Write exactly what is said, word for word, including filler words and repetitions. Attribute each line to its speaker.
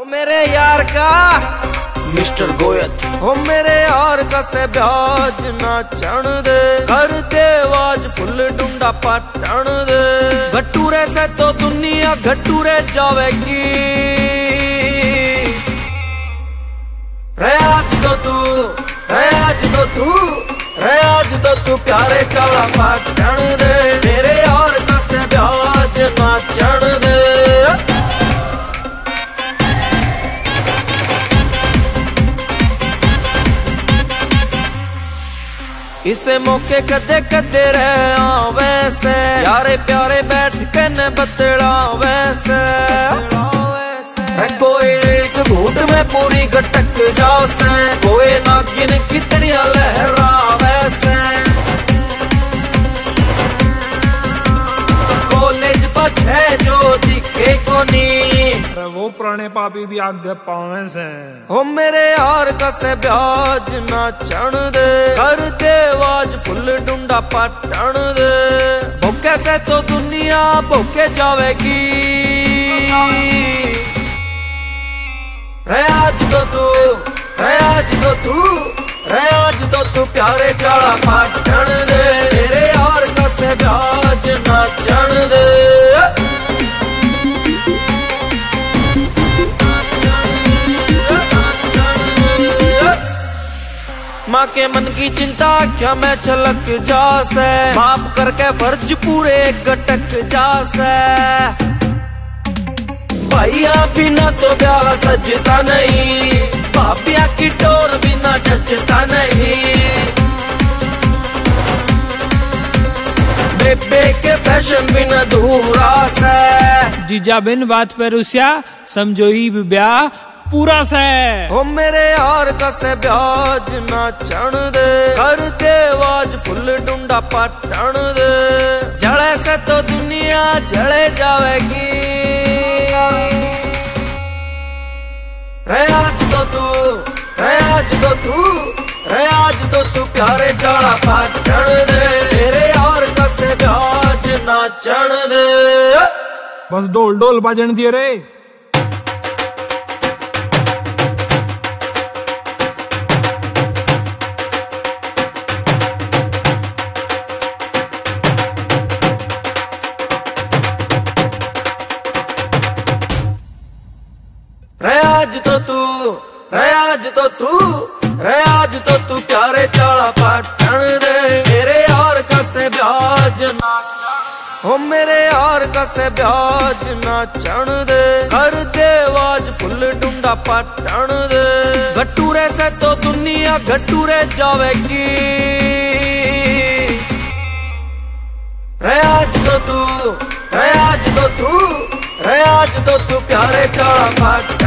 Speaker 1: मेरे यार का
Speaker 2: मिस्टर गोयत
Speaker 1: हो मेरे यार का से ब्याज ना चढ़ दे कर दे आवाज फुल डूंडा पटन दे घटूरे से तो दुनिया घटूरे जावेगी रे आज तो तू रे आज तो तू रे आज तो तू प्यारे चाला पटन दे मेरे यार का से ब्याज ना चढ़ दे। इसे मौके कदे कदे रहे वैसे यारे प्यारे बैठ के न बतड़ा वैसे कोई घूट में पूरी गटक जासे कोई नागिन कितनिया लहरा वैसे कॉलेज बचे जो दिखे कोनी
Speaker 3: वो पुराने पापी भी आगे पावे से
Speaker 1: हो मेरे यार का से ब्याज ना चढ़ दे कर दे आवाज फुल डूंडा पटन दे भूखे से तो दुनिया भूखे जावेगी रे आज तो तू रे आज तो तू रे आज तो तू प्यारे चाला पटन दे मेरे यार का से ब्याज ना चढ़ दे। माँ के मन की चिंता क्या मैं छलक जासे माफ करके फर्ज पूरे गटक जासे भैया बिना तो ब्याह सजता नहीं भाभिया की टोर बिना जचता नहीं बेबे के फैशन बिना धूरा से
Speaker 3: जीजा बिन बात पे रुसिया समझो ही ब्याह पूरा से
Speaker 1: हो मेरे यार का से ब्याज ना चढ़ दे कर दे आवाज फुल डूंडा पटन दे जड़े से तो दुनिया जड़े जावेगी रे आज तो तू रे आज तो तू रे आज तो तू प्यारे चाला पटन दे मेरे यार का से ब्याज ना चढ़ दे।
Speaker 3: बस डोल डोल बजन दिए रे
Speaker 1: रे आज तो तू रे आज तो तू रे आज तो तू प्यारे चाला पटन दे मेरे यार का से ब्याज ना हो मेरे यार का से ब्याज ना चढ़ दे कर दे आवाज फुल डूंडा पटन दे घटूरे से तो दुनिया घटूरे जावेगी रे आज तो तू रे आज तो तू रे आज तो तू प्यारे चाला पटन